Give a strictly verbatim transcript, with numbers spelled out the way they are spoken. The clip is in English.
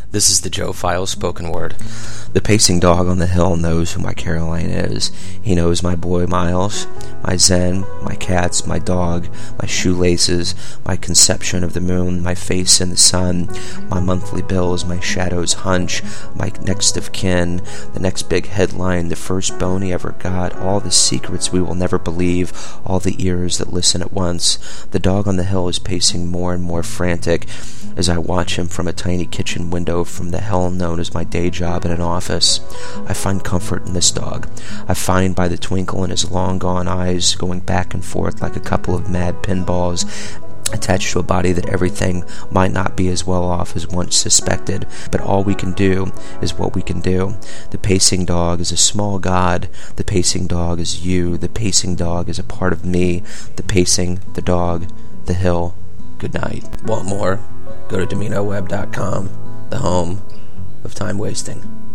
This is the Joe Files spoken word. The pacing dog on the hill knows who my Caroline is. He knows my boy Miles, my Zen, my cats, my dog, my shoelaces, my conception of the moon, my face in the sun, my monthly bills, my shadow's hunch, my next of kin, the next big headline, the first bone he ever got, all the secrets we will never believe, all the ears that listen at once. The dog on the hill is pacing more and more frantic as I watch him from a tiny kitchen window from the hell known as my day job in an office. I find comfort in this dog. I find by the twinkle in his long-gone eyes going back and forth like a couple of mad pinballs attached to a body that everything might not be as well off as once suspected, but all we can do is what we can do. The pacing dog is a small god. The pacing dog is you. The pacing dog is a part of me. The pacing, the dog, the hill. Good night. Want more? Go to Domino Web dot com, the home of time wasting.